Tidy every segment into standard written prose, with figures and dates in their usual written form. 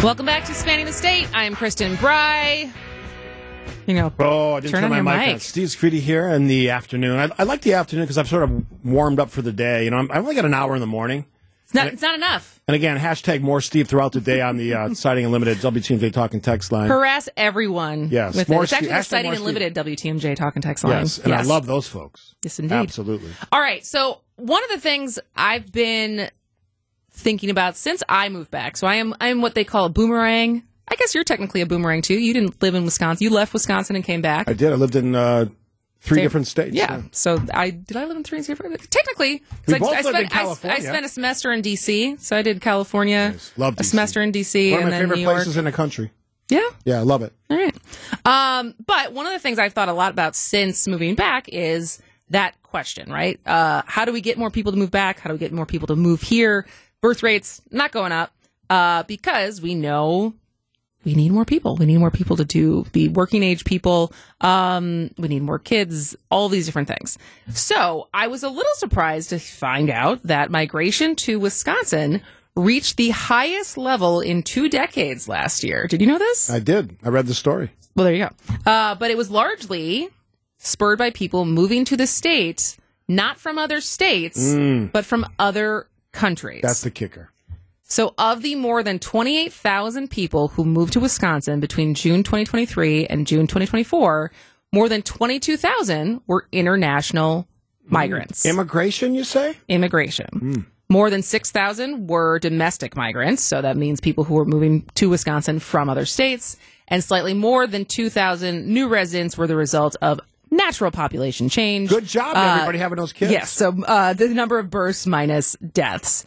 Welcome back to Spanning the State. I'm Kristen Bry. You know, I didn't turn my mic on. Steve Screedy here in the afternoon. I like the afternoon because I've sort of warmed up for the day. You know, I've only got an hour in the morning. It's not enough. And again, hashtag more Steve throughout the day on the Siding Unlimited WTMJ Talking Text line. Harass everyone. Yes. With more it. It's actually the hashtag Siding Unlimited WTMJ Talking Text line. Yes, and I love those folks. Yes, indeed. Absolutely. All right, so one of the things I've been thinking about since I moved back, so I am what they call a boomerang. I guess you're technically a boomerang, too. You didn't live in Wisconsin. You left Wisconsin and came back. I did. I lived in three different states. Yeah. So did I live in three different? Technically, we both lived in California. I spent a semester in D.C., so I did California. Nice. Love DC. A semester in D.C. One of and my then favorite New York. places in the country. Yeah. Yeah, I love it. All right. But one of the things I've thought a lot about since moving back is that question, right? How do we get more people to move back? How do we get more people to move here? Birth rates not going up because we know we need more people. We need more people to be working age people. We need more kids, all these different things. So I was a little surprised to find out that migration to Wisconsin reached the highest level in 2 decades last year. Did you know this? I did. I read the story. Well, there you go. But it was largely spurred by people moving to the state, not from other states, but from other countries. That's the kicker. So of the more than 28,000 people who moved to Wisconsin between June 2023 and June 2024, more than 22,000 were international migrants. Immigration, you say? Immigration. More than 6,000 were domestic migrants. So that means people who were moving to Wisconsin from other states. And slightly more than 2,000 new residents were the result of natural population change. Good job, everybody having those kids. Yes. So the number of births minus deaths.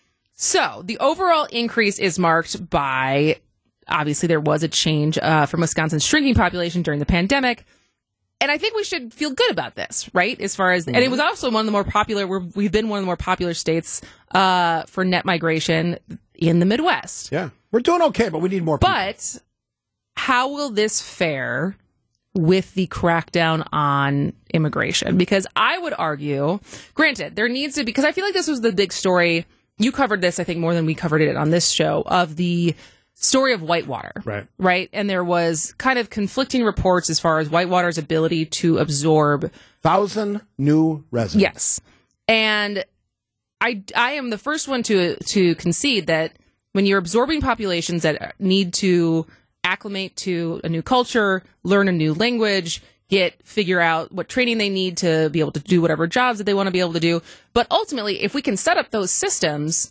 So the overall increase is marked by, obviously, there was a change from Wisconsin's shrinking population during the pandemic. And I think we should feel good about this, right? As far as, and it was also one of the more popular, we've been one of the more popular states for net migration in the Midwest. Yeah. We're doing okay, but we need more people. But how will this fare with the crackdown on immigration? Because I would argue, granted, there needs to be, because I feel like this was the big story. You covered this, I think, more than we covered it on this show, of the story of Whitewater. Right. And there was kind of conflicting reports as far as Whitewater's ability to absorb 1,000 new residents. Yes. And I am the first one to concede that when you're absorbing populations that need to acclimate to a new culture, learn a new language, figure out what training they need to be able to do whatever jobs that they want to be able to do. But ultimately, if we can set up those systems,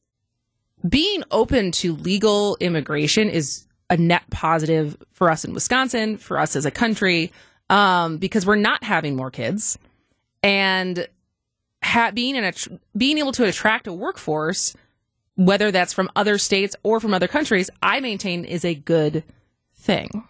being open to legal immigration is a net positive for us in Wisconsin, for us as a country, because we're not having more kids. And being able to attract a workforce, whether that's from other states or from other countries, I maintain is a good thing.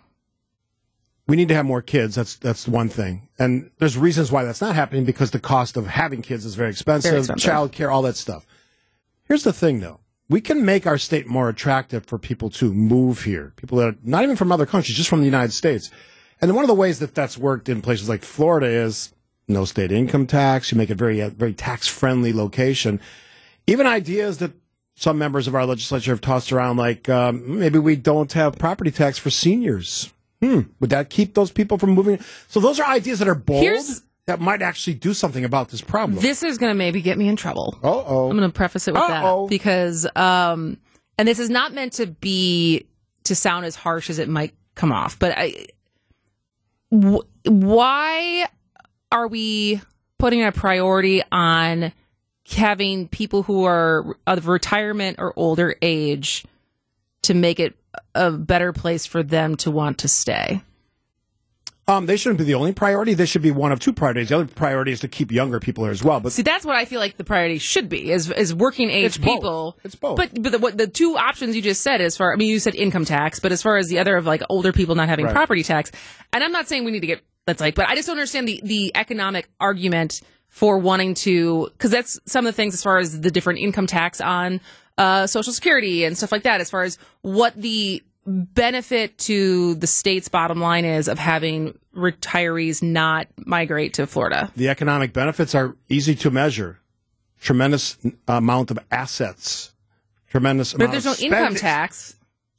We need to have more kids. That's one thing. And there's reasons why that's not happening, because the cost of having kids is very expensive. Child care, all that stuff. Here's the thing, though. We can make our state more attractive for people to move here. People that are not even from other countries, just from the United States. And one of the ways that that's worked in places like Florida is no state income tax. You make it very tax-friendly location. Even ideas that some members of our legislature have tossed around, like maybe we don't have property tax for seniors. Would that keep those people from moving? So those are ideas that are bold that might actually do something about this problem. This is going to maybe get me in trouble. Uh-oh. I'm going to preface it with that because, and this is not meant to sound as harsh as it might come off, but why are we putting a priority on having people who are of retirement or older age to make it a better place for them to want to stay? They shouldn't be the only priority. They should be one of two priorities. The other priority is to keep younger people here as well. But see, that's what I feel like the priority should be: is working age people. It's both. But the two options you just said, you said income tax, but as far as the other of like older people not having property tax, and I'm not saying we need to get but I just don't understand the economic argument for wanting to, because that's some of the things as far as the different income tax on Social Security and stuff like that, as far as what the benefit to the state's bottom line is of having retirees not migrate to Florida. The economic benefits are easy to measure. Tremendous amount of assets. Tremendous amount of spending. But there's no income tax.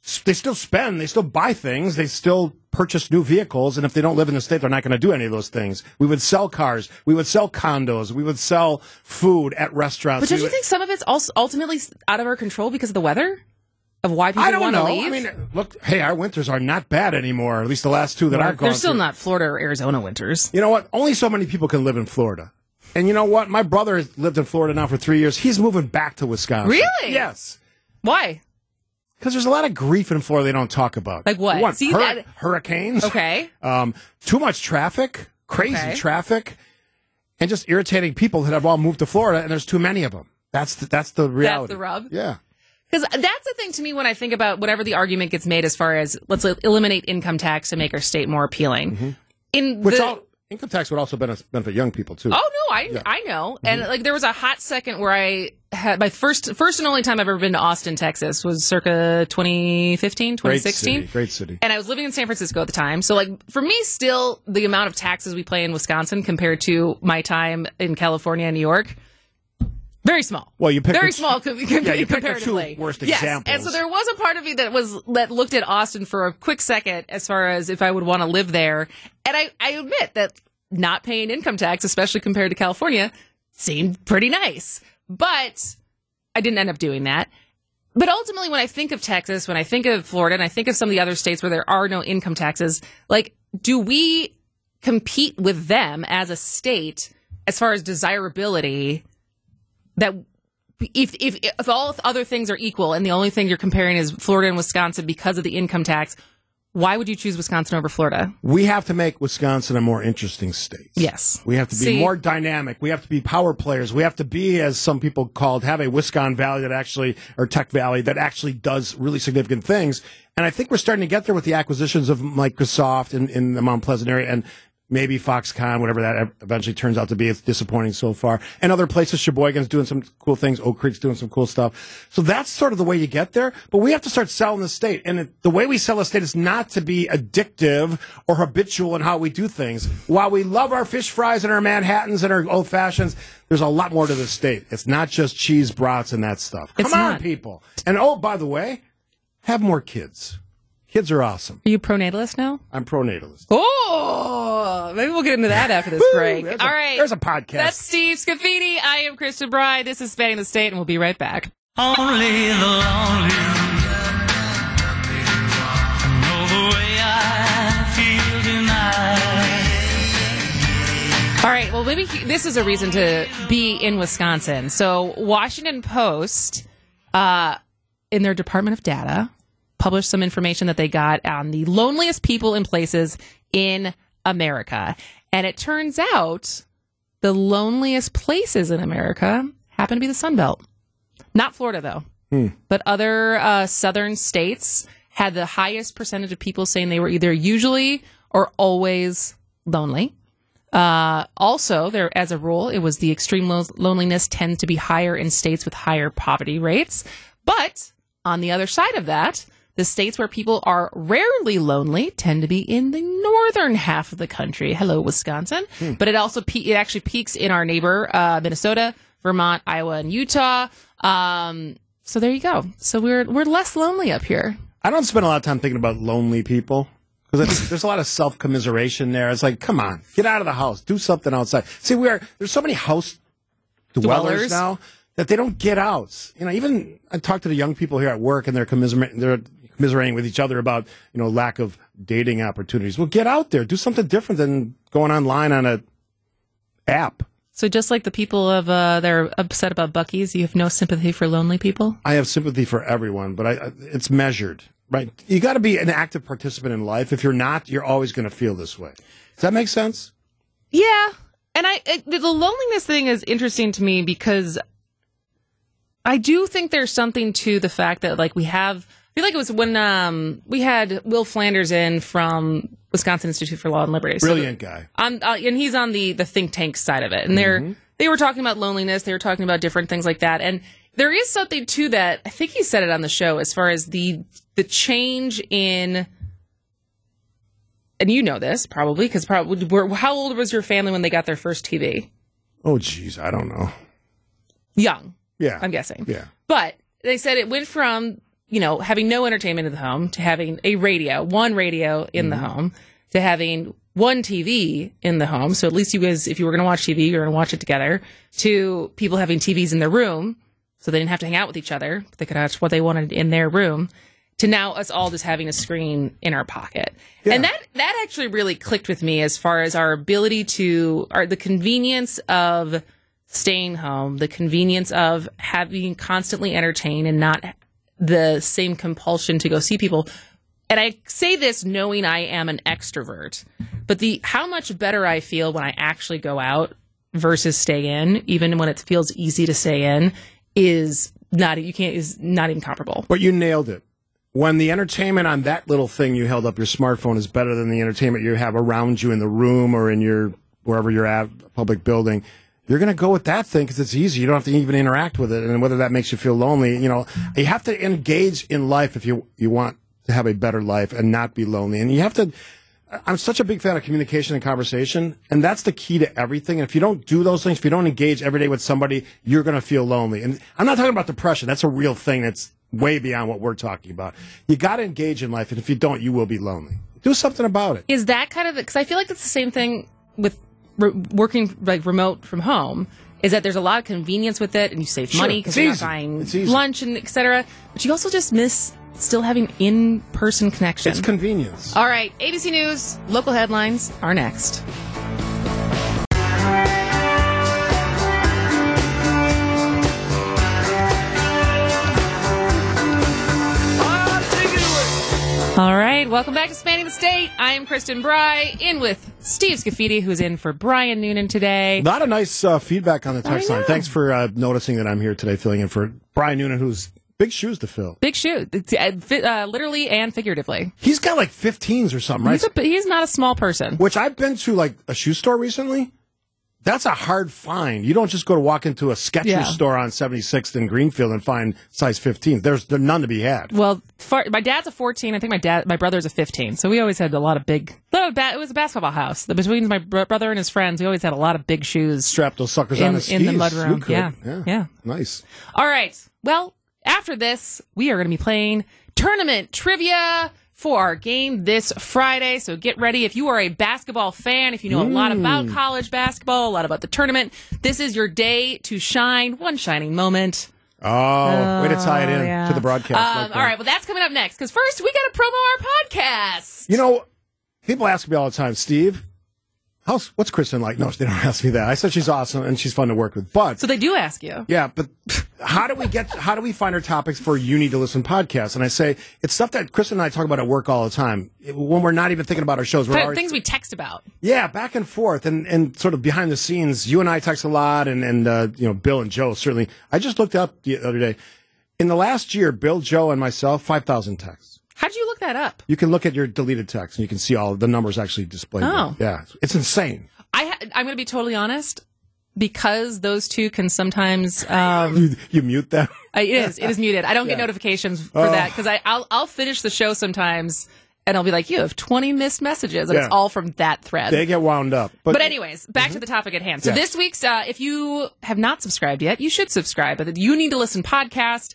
spend, they still buy things, they still purchase new vehicles, and if they don't live in the state, they're not going to do any of those things. We would sell cars, we would sell condos, we would sell food at restaurants. But don't you think some of it's also ultimately out of our control because of the weather? Of why people want to leave? I mean, look, hey, our winters are not bad anymore, at least the last two that I've gone They're still through. not Florida or Arizona winters. You know what? Only so many people can live in Florida. And you know what? My brother has lived in Florida now for 3 years. He's moving back to Wisconsin. Really? Yes. Why? Because there's a lot of grief in Florida they don't talk about. Like what? See, hurricanes. Okay. Too much traffic, crazy traffic, and just irritating people that have all moved to Florida, and there's too many of them. That's the reality. That's the rub? Yeah. Because that's the thing to me when I think about whatever the argument gets made as far as let's eliminate income tax to make our state more appealing. Mm-hmm. Income tax would also benefit young people, too. Oh, no, I know. Mm-hmm. And like there was a hot second where I had my first and only time I've ever been to Austin, Texas was circa 2015, 2016. Great city. And I was living in San Francisco at the time. So like for me, still the amount of taxes we pay in Wisconsin compared to my time in California and New York, very small. Well, you picked very small comparatively. The two worst examples. And so there was a part of me that looked at Austin for a quick second as far as if I would want to live there. And I admit that not paying income tax, especially compared to California, seemed pretty nice. But I didn't end up doing that. But ultimately, when I think of Texas, when I think of Florida, and I think of some of the other states where there are no income taxes, like, do we compete with them as a state as far as desirability? That if all other things are equal and the only thing you're comparing is Florida and Wisconsin because of the income tax, why would you choose Wisconsin over Florida? We have to make Wisconsin a more interesting state. Yes. We have to be more dynamic. We have to be power players. We have to be, as some people called, have a Wisconsin Valley or Tech Valley that actually does really significant things. And I think we're starting to get there with the acquisitions of Microsoft in the Mount Pleasant area and maybe Foxconn, whatever that eventually turns out to be. It's disappointing so far. And other places, Sheboygan's doing some cool things. Oak Creek's doing some cool stuff. So that's sort of the way you get there. But we have to start selling the state. And the way we sell the state is not to be addictive or habitual in how we do things. While we love our fish fries and our Manhattans and our old fashions, there's a lot more to the state. It's not just cheese brats and that stuff. Come on, people. And by the way, have more kids. Kids are awesome. Are you pronatalist now? I'm pronatalist. Oh, maybe we'll get into that after this break. All right. There's a podcast. That's Steve Scafidi. I am Kristen Bry. This is Spanning the State, and we'll be right back. Only the lonely know the way I feel tonight. All right. Well, maybe this is a reason to be in Wisconsin. So, Washington Post, in their Department of Data, published some information that they got on the loneliest people in places in America. And it turns out the loneliest places in America happen to be the Sun Belt. Not Florida, though. But other southern states had the highest percentage of people saying they were either usually or always lonely. Also, there, as a rule, it was the extreme loneliness tends to be higher in states with higher poverty rates. But on the other side of that, the states where people are rarely lonely tend to be in the northern half of the country. Hello, Wisconsin. But it also it actually peaks in our neighbor, Minnesota, Vermont, Iowa, and Utah. So there you go. So we're less lonely up here. I don't spend a lot of time thinking about lonely people because there's a lot of self-commiseration there. It's like, come on, get out of the house, do something outside. See, there's so many house dwellers now that they don't get out. You know, even I talk to the young people here at work, and they're commiserating with each other about, lack of dating opportunities. Well, get out there. Do something different than going online on a app. So just like the people they're upset about Buc-ee's, you have no sympathy for lonely people? I have sympathy for everyone, but it's measured, right? You got to be an active participant in life. If you're not, you're always going to feel this way. Does that make sense? Yeah. And the loneliness thing is interesting to me because I do think there's something to the fact that, like, I feel like it was when we had Will Flanders in from Wisconsin Institute for Law and Liberty. Brilliant guy. And he's on the think tank side of it. And they were talking about loneliness. They were talking about different things like that. And there is something to that. I think he said it on the show as far as the change in, and you know this probably, because how old was your family when they got their first TV? Oh, geez, I don't know. Young. Yeah. I'm guessing. Yeah. But they said it went from, having no entertainment in the home to having one radio in the home to having one TV in the home. So at least you guys, if you were going to watch TV, you're going to watch it together, to people having TVs in their room so they didn't have to hang out with each other. They could watch what they wanted in their room, to now us all just having a screen in our pocket. Yeah. And that actually really clicked with me as far as our ability the convenience of staying home, the convenience of having constantly entertained and not the same compulsion to go see people. And I say this knowing I am an extrovert, but how much better I feel when I actually go out versus stay in, even when it feels easy to stay in, is not even comparable. But you nailed it. When the entertainment on that little thing you held up, your smartphone, is better than the entertainment you have around you in the room or in wherever you're at, a public building, you're going to go with that thing because it's easy. You don't have to even interact with it. And whether that makes you feel lonely, you have to engage in life if you want to have a better life and not be lonely. And you have to, I'm such a big fan of communication and conversation, and that's the key to everything. And if you don't do those things, if you don't engage every day with somebody, you're going to feel lonely. And I'm not talking about depression. That's a real thing that's way beyond what we're talking about. You got to engage in life, and if you don't, you will be lonely. Do something about it. Is that kind of, because I feel like it's the same thing with working like remote from home, is that there's a lot of convenience with it, and you save money because you're not buying lunch and etc. But you also just miss still having in-person connection. It's convenience. All right, ABC News, local headlines are next. All right, welcome back to Spanning the State. I am Kristen Bry, in with Steve Scafidi, who's in for Brian Noonan today. A lot of nice feedback on the text line. Thanks for noticing that I'm here today, filling in for Brian Noonan, who's big shoes to fill. Big shoes, literally and figuratively. He's got like 15s or something, right? He's not a small person. Which I've been to like a shoe store recently. That's a hard find. You don't just walk into a Skechers store on 76th and Greenfield and find size 15. There's none to be had. Well, my dad's a 14. I think my brother's a 15. So we always had a lot of big. It was a basketball house. Between my brother and his friends, we always had a lot of big shoes. Strap those suckers on his skis. In the mudroom. Yeah. Nice. All right. Well, after this, we are going to be playing tournament trivia for our game this Friday. So get ready. If you are a basketball fan, if you know a lot about college basketball, a lot about the tournament, this is your day to shine. One shining moment. Oh, way to tie it in to the broadcast. All right. Well, that's coming up next. Because first, we got to promo our podcast. People ask me all the time, Steve, what's Kristen like? No, they don't ask me that. I said she's awesome and she's fun to work with. But so they do ask you. Yeah, but how do we find our topics for You Need to Listen podcast? And I say it's stuff that Kristen and I talk about at work all the time. When we're not even thinking about our shows, things we text about. Yeah, back and forth and sort of behind the scenes. You and I text a lot, and Bill and Joe certainly. I just looked up the other day. In the last year, Bill, Joe, and myself, 5,000 texts. How did you look that up? You can look at your deleted text, and you can see all the numbers actually displayed. Oh. There. Yeah, it's insane. I'm going to be totally honest, because those two can sometimes... you mute them? It is muted. I don't get notifications for that, because I'll finish the show sometimes, and I'll be like, you have 20 missed messages, and it's all from that thread. They get wound up. But anyways, back to the topic at hand. So this week's, if you have not subscribed yet, you should subscribe. But You Need to Listen podcast,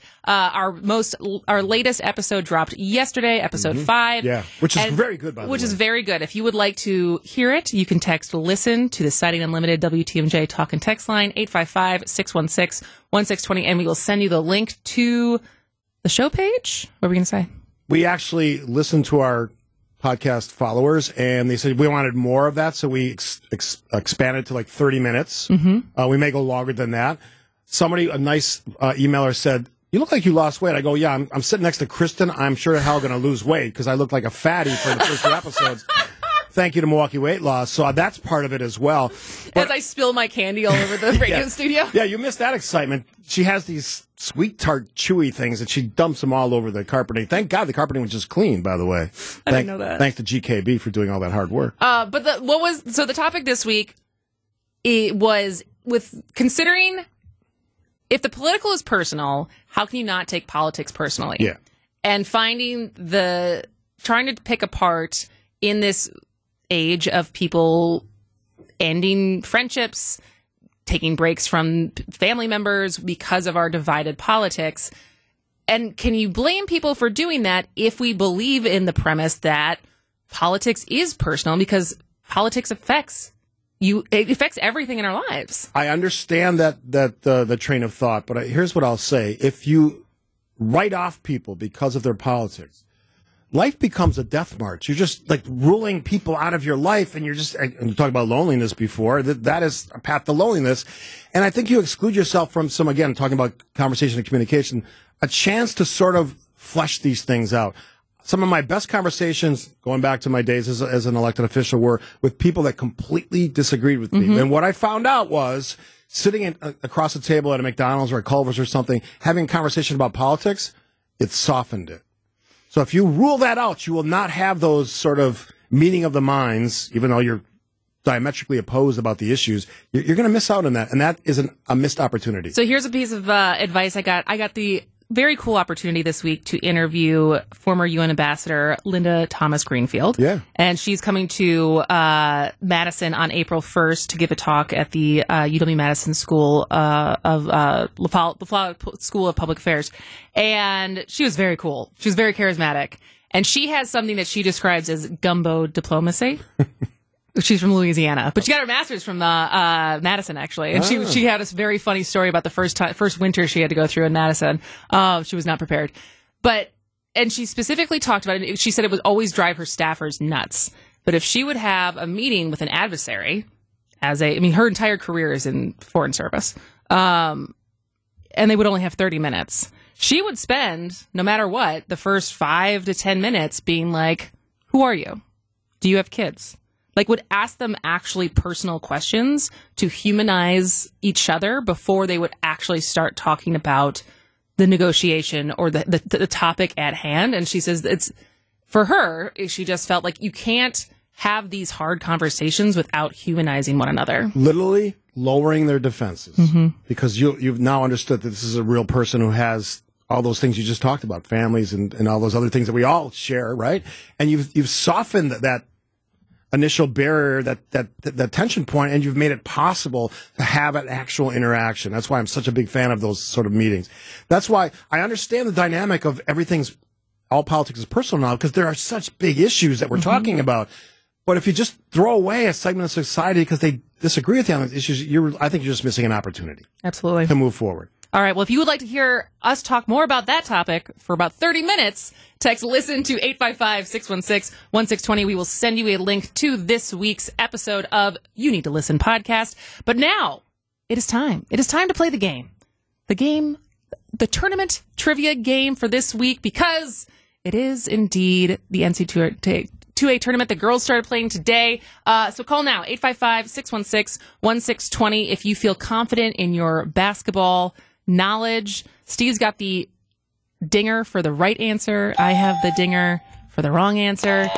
our latest episode dropped yesterday, episode 5. Yeah, which is very good, by the way. Which is very good. If you would like to hear it, you can text LISTEN to the Citing Unlimited WTMJ talk and text line, 855-616-1620, and we will send you the link to the show page. What were we going to say? We actually listened to our podcast followers, and they said we wanted more of that, so we expanded to like 30 minutes. Mm-hmm. We may go longer than that. Somebody, a nice emailer, said, "You look like you lost weight." I go, "Yeah, I'm sitting next to Kristen. I'm sure the hell going to lose weight because I look like a fatty for the first 2 episodes." Thank you to Milwaukee Weight Loss. So that's part of it as well. As I spill my candy all over the radio studio. Yeah, you missed that excitement. She has these sweet tart chewy things and she dumps them all over the carpeting. Thank God the carpeting was just clean, by the way. I didn't know that. Thanks to GKB for doing all that hard work. But the topic this week, it was with considering if the political is personal, how can you not take politics personally? Yeah. And trying to pick apart in this age of people ending friendships, taking breaks from family members because of our divided politics. And can you blame people for doing that if we believe in the premise that politics is personal, because politics affects you, it affects everything in our lives? I understand that the train of thought, but here's what I'll say. If you write off people because of their politics, life becomes a death march. You're just like ruling people out of your life, and you're just, and you talked about loneliness before, that is a path to loneliness. And I think you exclude yourself from some, again, talking about conversation and communication, a chance to sort of flesh these things out. Some of my best conversations, going back to my days as an elected official, were with people that completely disagreed with me. And what I found out was, sitting across the table at a McDonald's or a Culver's or something, having a conversation about politics, it softened it. So if you rule that out, you will not have those sort of meeting of the minds, even though you're diametrically opposed about the issues. You're going to miss out on that, and that is a missed opportunity. So here's a piece of advice I got. I got the very cool opportunity this week to interview former UN Ambassador Linda Thomas Greenfield. Yeah. And she's coming to Madison on April 1st to give a talk at the UW-Madison School of LaFollette School of Public Affairs. And she was very cool. She was very charismatic. And she has something that she describes as gumbo diplomacy. She's from Louisiana, but she got her master's from Madison, actually. And she had this very funny story about the first winter she had to go through in Madison. She was not prepared. And she specifically talked about it. She said it would always drive her staffers nuts. But if she would have a meeting with an adversary, her entire career is in foreign service, and they would only have 30 minutes, she would spend, no matter what, the first 5 to 10 minutes being like, who are you? Do you have kids? Like, would ask them actually personal questions to humanize each other before they would actually start talking about the negotiation or the topic at hand. And she says it's, for her, she just felt like you can't have these hard conversations without humanizing one another. Literally lowering their defenses. Because you've now understood that this is a real person who has all those things you just talked about, families and all those other things that we all share, right? And you've softened that initial barrier, that tension point, and you've made it possible to have an actual interaction. That's why I'm such a big fan of those sort of meetings. That's why I understand the dynamic of all politics is personal now, because there are such big issues that we're talking about. But if you just throw away a segment of society because they disagree with you on those issues, I think you're just missing an opportunity. Absolutely. To move forward. All right. Well, if you would like to hear us talk more about that topic for about 30 minutes, text LISTEN to 855-616-1620. We will send you a link to this week's episode of You Need to Listen podcast. But now it is time. It is time to play the game. The tournament trivia game for this week, because it is indeed the NCAA tournament. The girls started playing today. So call now, 855-616-1620 if you feel confident in your basketball knowledge. Steve's got the dinger for the right answer. I have the dinger for the wrong answer.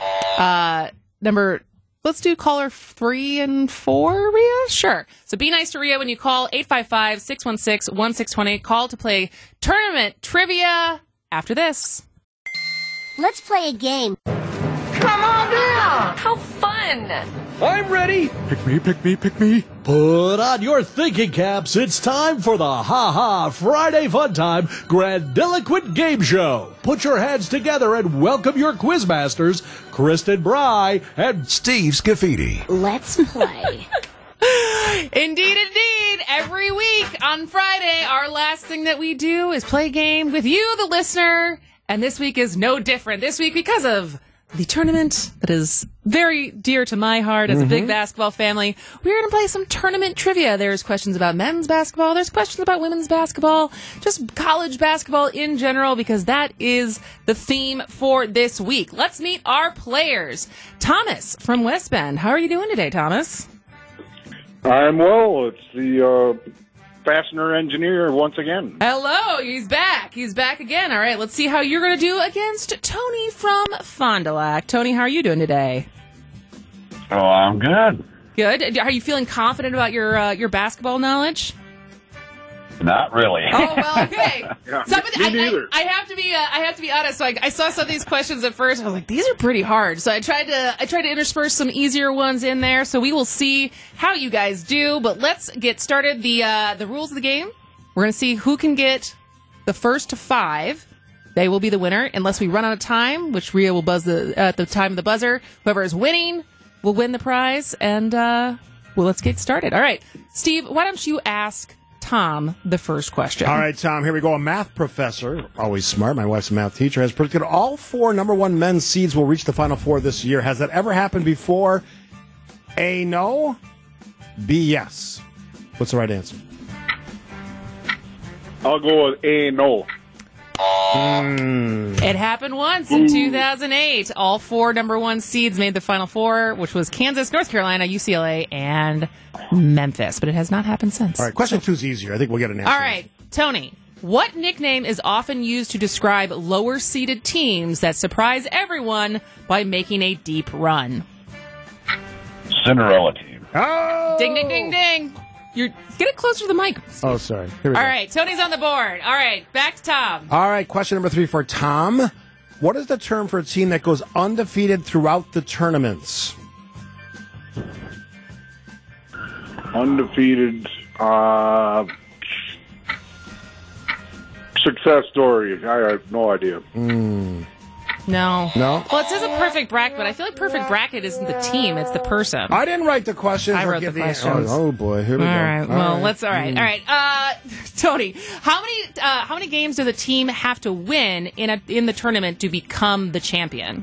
Let's do caller 3 and 4, Rhea? Sure. So be nice to Rhea when you call, 855-616-1620. Call to play tournament trivia after this. Let's play a game. Come on down! How fun! I'm ready! Pick me, pick me, pick me. Put on your thinking caps. It's time for the Ha Ha Friday Fun Time Grandiloquent Game Show. Put your heads together and welcome your quizmasters, Kristen Bry and Steve Scafidi. Let's play. Indeed. Every week on Friday, our last thing that we do is play a game with you, the listener. And this week is no different. This week, because of the tournament that is very dear to my heart as a big basketball family, we're going to play some tournament trivia. There's questions about men's basketball. There's questions about women's basketball, just college basketball in general, because that is the theme for this week. Let's meet our players. Thomas from West Bend. How are you doing today, Thomas? I'm well. It's the fastener engineer once again. Hello, he's back. He's back again. All right, let's see how you're going to do against Tony from Fond du Lac. Tony, how are you doing today? Oh, I'm good. Good. Are you feeling confident about your basketball knowledge? Not really. Oh, well, okay. Yeah, me neither. I have to be honest. So I saw some of these questions at first. I was like, these are pretty hard. So I tried to intersperse some easier ones in there. So we will see how you guys do. But let's get started. The rules of the game. We're going to see who can get the first to 5 They will be the winner unless we run out of time, which Rhea will buzz at the time of the buzzer. Whoever is winning will win the prize. And, well, let's get started. All right. Steve, why don't you ask Tom the first question? All right, Tom, here we go. A math professor, always smart, my wife's a math teacher, has predicted all 4 number 1 men's seeds will reach the Final Four this year. Has that ever happened before? A, no. B, yes. What's the right answer? I'll go with A, no. It happened once in 2008. All 4 number 1 seeds made the Final Four, which was Kansas, North Carolina, UCLA, and Memphis. But it has not happened since. All right, question 2 is easier. I think we'll get an answer. All right, Tony. What nickname is often used to describe lower-seeded teams that surprise everyone by making a deep run? Cinderella team. Oh! Ding, ding, ding, ding. Get it closer to the mic. Oh, sorry. Here we go. All right, Tony's on the board. All right, back to Tom. All right, question number 3 for Tom. What is the term for a team that goes undefeated throughout the tournaments? Undefeated. Success story. I have no idea. No. No? Well, it says a perfect bracket, but I feel like perfect bracket isn't the team, it's the person. I didn't write the questions. I or wrote give the questions. Oh, boy. Here we All go. right. Well, let's. All right. All right. Tony, how many games does a team have to win in the tournament to become the champion?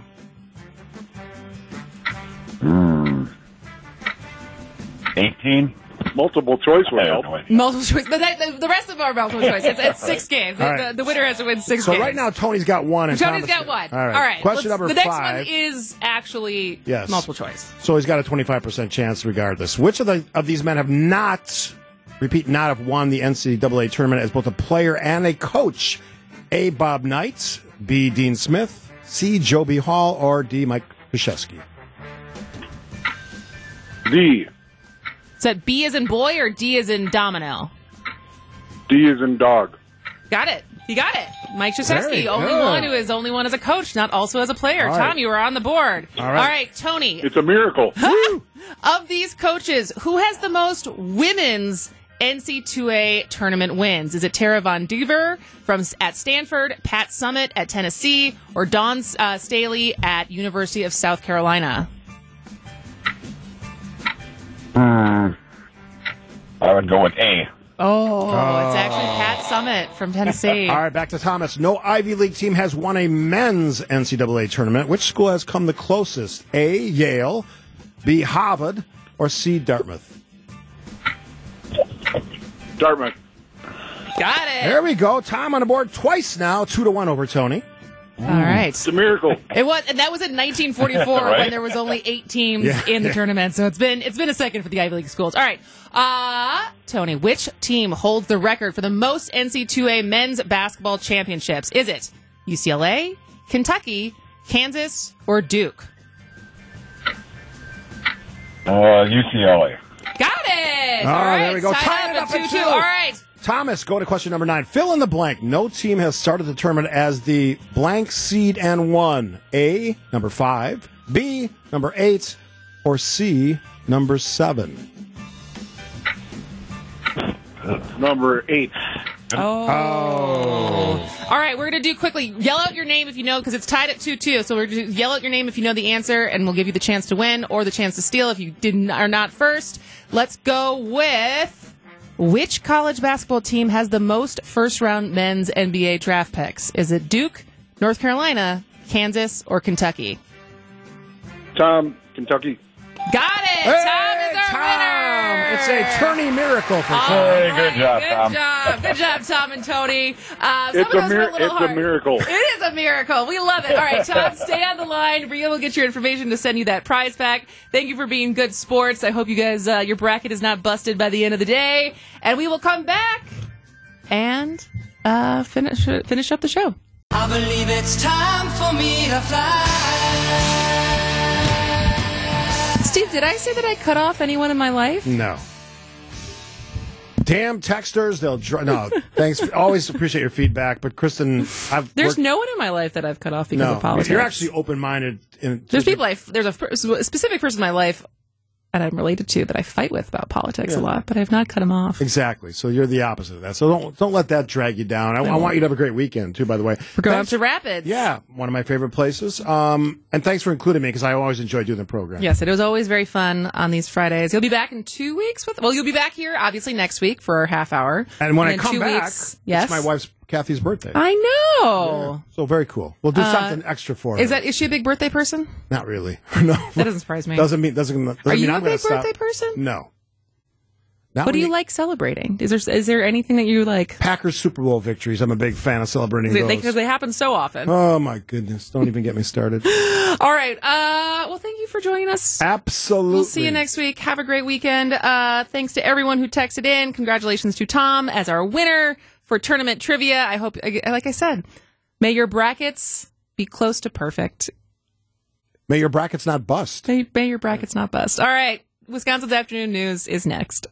18. Multiple choice would help. Multiple choice. The rest of them are multiple choice. It's 6 games. All right. The winner has to win 6 So games. right now, Tony's got 1. And Tony's Thomas got 1. All right. All right. Question number 5. The next one is actually multiple choice. So he's got a 25% chance regardless. Which of these men have not have won the NCAA tournament as both a player and a coach? A, Bob Knight. B, Dean Smith. C, Joby Hall. Or D, Mike Krzyzewski. D. Is that B as in boy or D as in domino? D as in dog. Got it. You got it. Mike Very Krzyzewski, only one as a coach, not also as a player. All right. Tom, you were on the board. All right. Tony. It's a miracle. Of these coaches, who has the most women's NC2A tournament wins? Is it Tara Von Duver at Stanford, Pat Summitt at Tennessee, or Dawn Staley at University of South Carolina? I would go with A. Oh, it's actually Pat Summitt from Tennessee. All right, back to Thomas. No Ivy League team has won a men's NCAA tournament. Which school has come the closest? A, Yale, B, Harvard, or C, Dartmouth? Dartmouth. Got it. There we go. Tom on the board twice now, 2-1 over Tony. All right. It's a miracle. It was, and that was in 1944 Right. when there was only 8 teams in the tournament. So it's been a second for the Ivy League schools. All right, Tony, which team holds the record for the most NC2A men's basketball championships? Is it UCLA, Kentucky, Kansas, or Duke? UCLA. Got it. Oh, All right, there we go. Tied Tied up up at at 2-2. 2. All right. Thomas, go to question number 9. Fill in the blank. No team has started the tournament as the blank seed and won. A, number 5. B, number 8. Or C, number 7. Number 8. Oh. All right, we're going to do quickly. Yell out your name if you know, because it's tied at 2-2. So we're going to yell out your name if you know the answer, and we'll give you the chance to win or the chance to steal if you are not first. Let's go with... Which college basketball team has the most first-round men's NBA draft picks? Is it Duke, North Carolina, Kansas, or Kentucky? Tom, Kentucky. Got it! Hey, Tom is our winner! It's a tourney miracle for Tom. Hey, good job, Tom. Good job, Tom and Tony. It's a miracle. It is a miracle. We love it. All right, Tom, stay on the line. Rhea will get your information to send you that prize pack. Thank you for being good sports. I hope you guys, your bracket is not busted by the end of the day. And we will come back and finish up the show. I believe it's time for me to fly. Steve, did I say that I cut off anyone in my life? No. Damn texters, no, thanks. Always appreciate your feedback, but Kristen, There's no one in my life that I've cut off because of politics. You're actually open-minded. There's a specific person in my life that I'm related to that I fight with about politics a lot, but I've not cut him off. Exactly. So you're the opposite of that. So don't let that drag you down. I want you to have a great weekend, too, by the way. We're going up to Rapids. Yeah, one of my favorite places. And thanks for including me because I always enjoy doing the program. Yes, it was always very fun on these Fridays. You'll be back in 2 weeks you'll be back here, obviously, next week for our half hour. And when I come 2 back, weeks, it's my wife's Kathy's birthday. I know. Yeah. So very cool. We'll do something extra for her. Is she a big birthday person? Not really. No. That doesn't surprise me. Doesn't mean Are you I'm a big stop. birthday person? No. What do you like celebrating? Is there anything that you like? Packers Super Bowl victories. I'm a big fan of celebrating those. Because they happen so often. Oh, my goodness. Don't even get me started. All right. Well, thank you for joining us. Absolutely. We'll see you next week. Have a great weekend. Thanks to everyone who texted in. Congratulations to Tom as our winner for tournament trivia. I hope, like I said, may your brackets be close to perfect. May your brackets not bust. May your brackets not bust. All right. Wisconsin's Afternoon News is next.